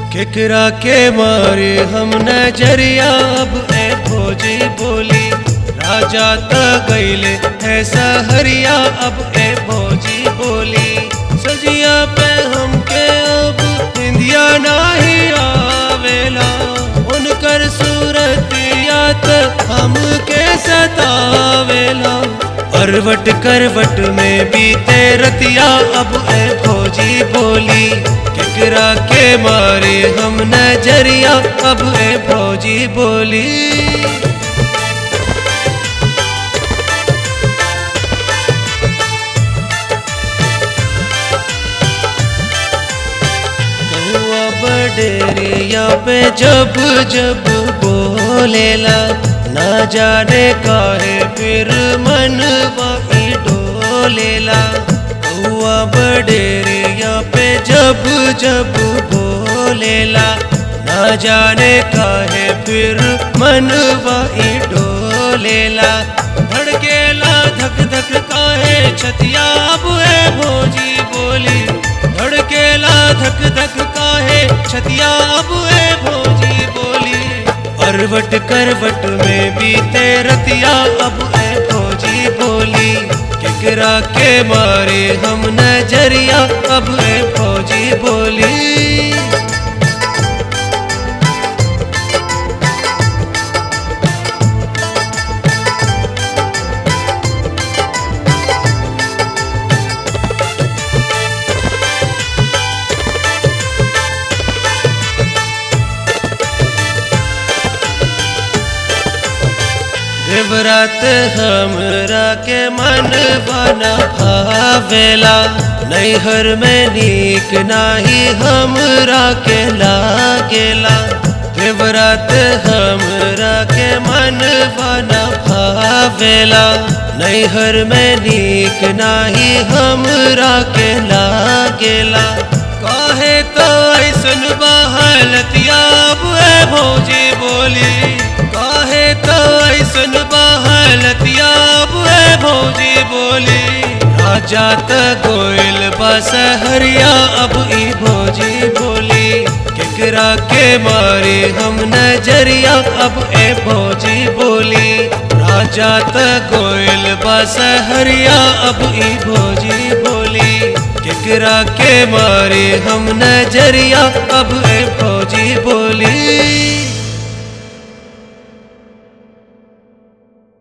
केकरा के मारे हम नजरिया अब ए भोजी बोली। राजा त गईले है सहरिया अब ए भोजी बोली। सजिया पे हमके अब इंदिया नाही आवेला, उनकर सूरतिया त हमके सतावेला। करवट करवट में बीते रतिया अब ए भोजी बोली। केकरा के मारे हम नजरिया अब ए भोजी बोली। कौआ बडेरिया पे जब जब बोलेला, ना जाने काहे फिर मनवा ही डोलेला। कौआ बडेरिया पे जब जब बोलेला, ना जाने काहे फिर मनवा ही डोलेला। धड़केला धक धक काहे छतिया अब ए भोजी बोली। धड़केला धक धक काहे छतिया अब ए भोजी बोली। करवट करवट में बीते रतिया अब ए भोजी बोली। केकरा के मारे हम नजरिया अब ए भोजी बोली। देवरात हमरा के मन बना भावेला, नैहर में नीक नाही हमरा के लागेला। देवरात हमरा के मन बना भावेला, नैहर में नीक नाही हमरा के लागेला। काहे तो ऐसन बहलतिया अब ए भोजी बोली। काहे तो ऐसन बहलतिया अब ए भोजी बोली। राजा त गोइल बसहरिया अब ई भोजी बोली। केकरा के मारे हम नजरिया अब ए भोजी बोली। राजा त गोइल बसहरिया अब ई भोजी बोली। केकरा के मारे हम नजरिया अब ए भोजी